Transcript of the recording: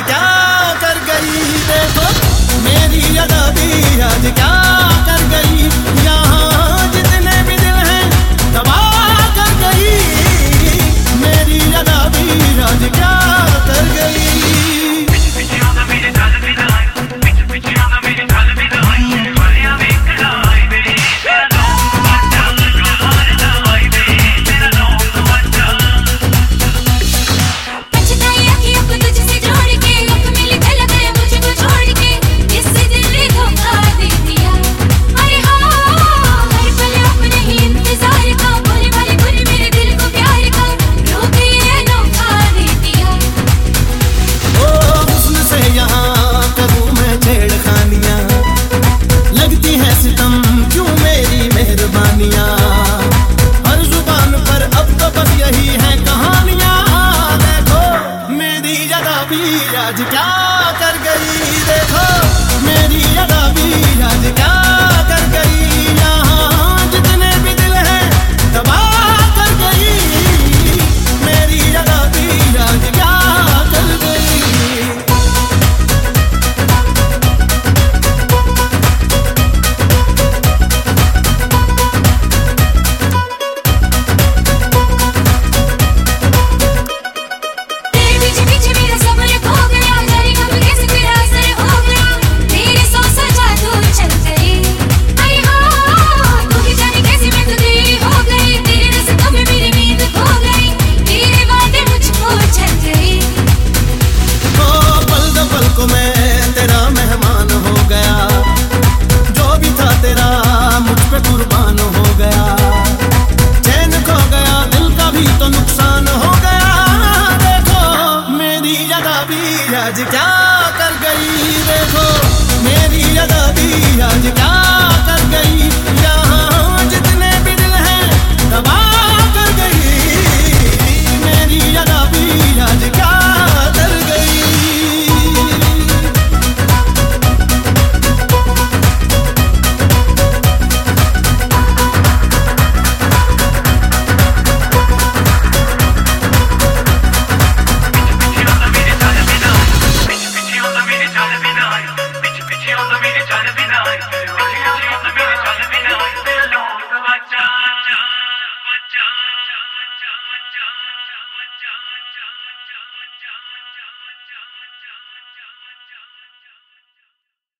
क्या कर गई। देखो मेरी अदा भी आज क्या कर गई। यहाँ जितने भी दिल हैं तबाह कर गई। मेरी अदा भी आज क्या कर गई। हर जुबान पर अब तो बस यही है कहानियां। देखो मेरी अदा भी आज क्या कर गई। देखो मेरी अदा भी आज क्या कर गई। यहाँ जितने भी दिल हैं तबाह कर गई। मेरी अदा भी आज क्या कर गई। मैं तेरा मेहमान हो गया। जो भी था तेरा मुझ पे कुर्बान हो गया। चैन खो गया दिल का भी तो नुकसान हो गया। देखो मेरी अदा भी आज क्या कर गई। देखो मेरी अदा भी आज क्या